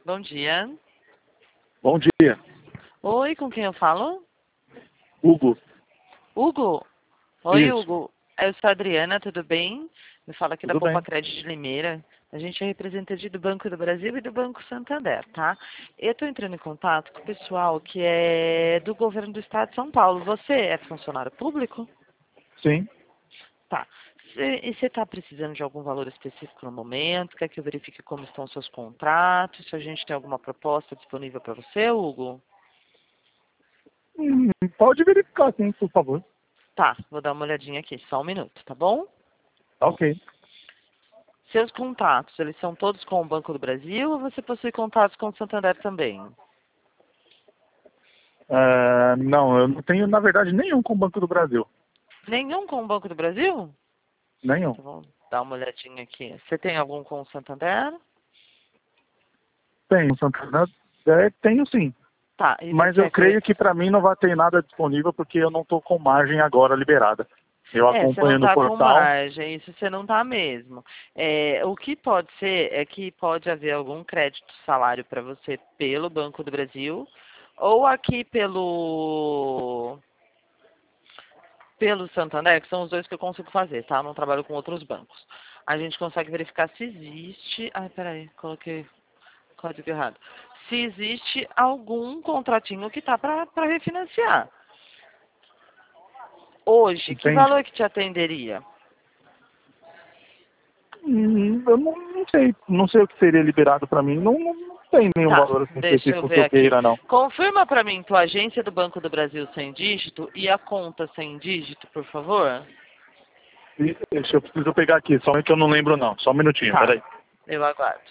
Bom dia. Bom dia, Oi, com quem eu falo? Hugo. Hugo? Oi, Isso, Hugo. Eu sou a Adriana, tudo bem? Me fala aqui da tudo Poupa bem. Crédito de Limeira. A gente é representante do Banco do Brasil e do Banco Santander, tá? Eu estou entrando em contato com o pessoal que é do governo do estado de São Paulo. Você é funcionário público? Sim. Tá. E você está precisando de algum valor específico no momento? Quer que eu verifique como estão os seus contratos? Se a gente tem alguma proposta disponível para você, Hugo? Pode verificar, sim, por favor. Tá, vou dar uma olhadinha aqui, só um minuto, tá bom? Tá ok. Seus contatos, eles são todos com o Banco do Brasil ou você possui contatos com o Santander também? Não, eu não tenho, na verdade, nenhum com o Banco do Brasil. Nenhum com o Banco do Brasil? Nenhum. Então, vamos dar uma olhadinha aqui. Você tem algum com o Santander? Tenho, Santander, tenho sim. Tá, e Mas você eu é... creio que para mim não vai ter nada disponível porque eu não estou com margem agora liberada. Eu Você não acompanho no tá com portal. margem, isso você não tá mesmo. O que pode ser é que pode haver algum crédito salário para você pelo Banco do Brasil ou aqui pelo Santander, que são os dois que eu consigo fazer, tá? Eu não trabalho com outros bancos. A gente consegue verificar se existe... Ai, peraí, coloquei código errado. Se existe algum contratinho que tá para refinanciar. Hoje, que Entende? valor que te atenderia? Eu não sei. Não sei o que seria liberado para mim. Não tem nenhum Tá, valor assim deixa eu específico que ver eu aqui. queira, não. Confirma para mim tua agência do Banco do Brasil sem dígito e a conta sem dígito, por favor. Deixa eu preciso pegar aqui, só que eu não lembro não. Só um minutinho, Tá, peraí. eu aguardo.